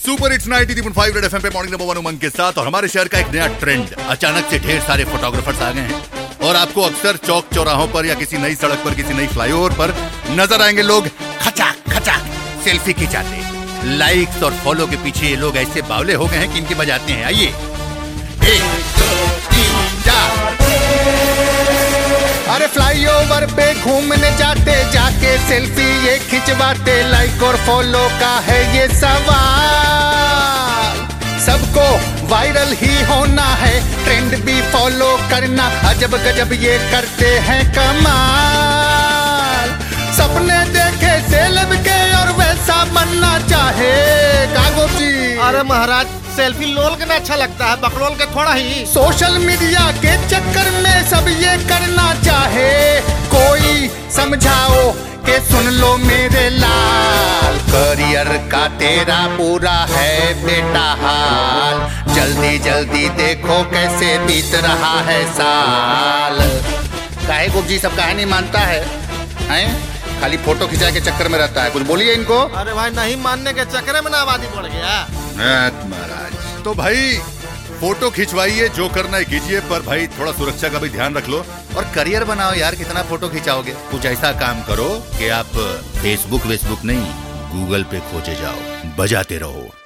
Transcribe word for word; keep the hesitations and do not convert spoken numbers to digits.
Super hits ninety three point five red FM पे morning number one Umang के साथ। और हमारे शहर का एक नया ट्रेंड, अचानक से ढेर सारे फोटोग्राफर्स आ गए हैं और आपको अक्सर चौक चौराहों पर या किसी नई सड़क पर, किसी नई फ्लाईओवर पर नजर आएंगे लोग खचाक खचाक सेल्फी खिंचाते। लाइक्स और फॉलो के पीछे ये लोग ऐसे बावले हो गए हैं कि इनकी बजाते हैं। आइए, एक दो तीन चार। अरे फ्लाईओवर पे घूमने जाते, जाके सेल्फी ये खिंचवाते। लाइक और फॉलो का है ये सवाल, सबको वायरल ही होना है, ट्रेंड भी फॉलो करना। अजब गजब ये करते हैं कमाल, सपने देखे सेलेब के और वैसा बनना चाहे। कागो जी, अरे महाराज, सेल्फी लोल के ना अच्छा लगता है, बकलोल के थोड़ा ही। सोशल मीडिया के चक्कर में सब ये करना चाहे। कोई समझाओ के सुन लो मेरे लाल, करियर का तेरा पूरा है बेटा हाल। जल्दी जल्दी देखो कैसे बीत रहा है साल। काहे गुरुजी सब काहे नहीं मानता है, हैं? खाली फोटो खिंचाने के चक्कर में रहता है। कुछ बोलिए इनको। अरे भाई, नहीं मानने के चक्कर में ना आबादी बढ़ गया महाराज। तो भाई फोटो खिंचवाइए, जो करना है कीजिए, पर भाई थोड़ा सुरक्षा का भी ध्यान रख लो और करियर बनाओ यार। कितना फोटो खिंचाओगे? कुछ ऐसा काम करो कि आप फेसबुक वेसबुक नहीं, गूगल पे खोजे जाओ, बजाते रहो।